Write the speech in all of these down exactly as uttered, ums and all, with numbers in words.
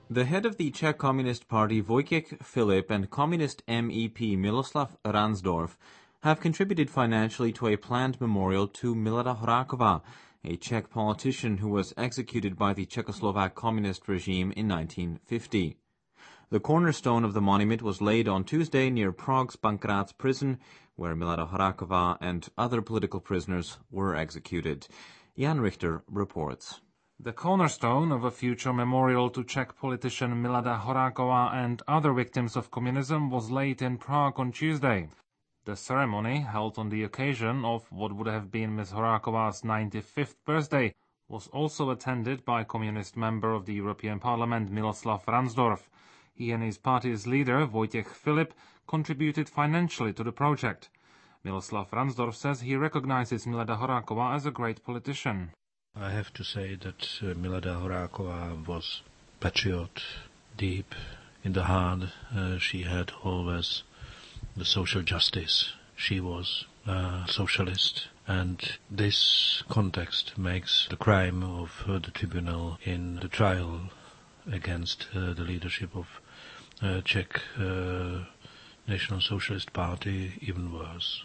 The head of the Czech Communist Party, Vojtěch Filip, and Communist M E P Miloslav Ransdorf have contributed financially to a planned memorial to Milada Horáková, a Czech politician who was executed by the Czechoslovak communist regime in nineteen fifty. The cornerstone of the monument was laid on Tuesday near Prague's Pankrácz prison, where Milada Horáková and other political prisoners were executed. Jan Richter reports. The cornerstone of a future memorial to Czech politician Milada Horáková and other victims of communism was laid in Prague on Tuesday. The ceremony, held on the occasion of what would have been Miz Horáková's ninety-fifth birthday, was also attended by Communist member of the European Parliament Miloslav Ransdorf. He and his party's leader, Vojtěch Filip, contributed financially to the project. Miloslav Ransdorf says he recognizes Milada Horáková as a great politician. I have to say that uh, Milada Horáková was patriot, deep in the heart. Uh, she had always the social justice. She was a socialist, and this context makes the crime of uh, the tribunal in the trial against uh, the leadership of uh, Czech uh, National Socialist Party even worse.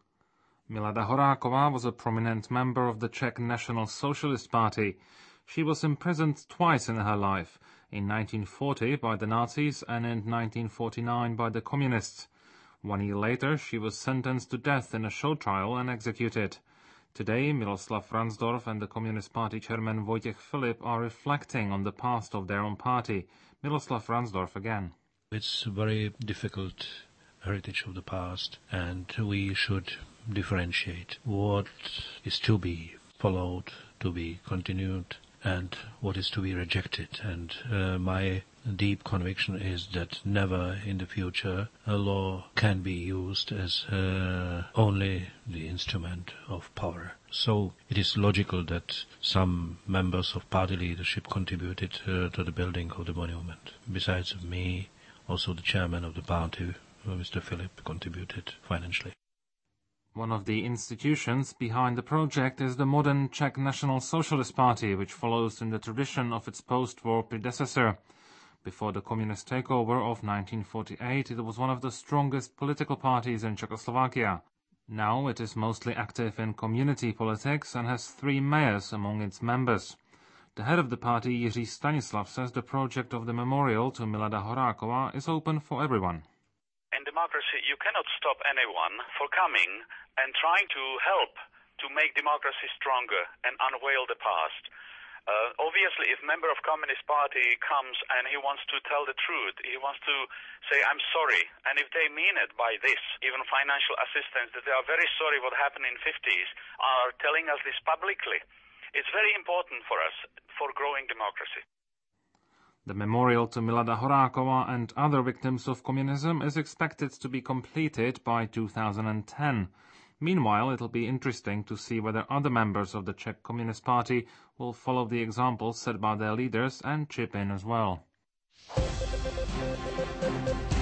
Milada Horáková was a prominent member of the Czech National Socialist Party. She was imprisoned twice in her life, in nineteen forty by the Nazis and in nineteen forty-nine by the Communists. One year later, she was sentenced to death in a show trial and executed. Today, Miloslav Ransdorf and the Communist Party chairman Vojtěch Filip are reflecting on the past of their own party. Miloslav Ransdorf again. It's a very difficult heritage of the past, and we should differentiate what is to be followed, to be continued, and what is to be rejected. And uh, my deep conviction is that never in the future a law can be used as uh, only the instrument of power. So it is logical that some members of party leadership contributed uh, to the building of the monument. Besides of me, also the chairman of the party, uh, Mister Filip, contributed financially. One of the institutions behind the project is the modern Czech National Socialist Party, which follows in the tradition of its post-war predecessor. Before the communist takeover of nineteen forty-eight, it was one of the strongest political parties in Czechoslovakia. Now it is mostly active in community politics and has three mayors among its members. The head of the party, Jiří Stanislav, says the project of the memorial to Milada Horáková is open for everyone. In democracy, you cannot stop anyone for coming and trying to help to make democracy stronger and unveil the past. Uh, obviously, if a member of Communist Party comes and he wants to tell the truth, he wants to say, I'm sorry, and if they mean it by this, even financial assistance, that they are very sorry what happened in the fifties, are telling us this publicly, it's very important for us, for growing democracy. The memorial to Milada Horáková and other victims of communism is expected to be completed by two thousand ten. Meanwhile, it'll be interesting to see whether other members of the Czech Communist Party will follow the example set by their leaders and chip in as well.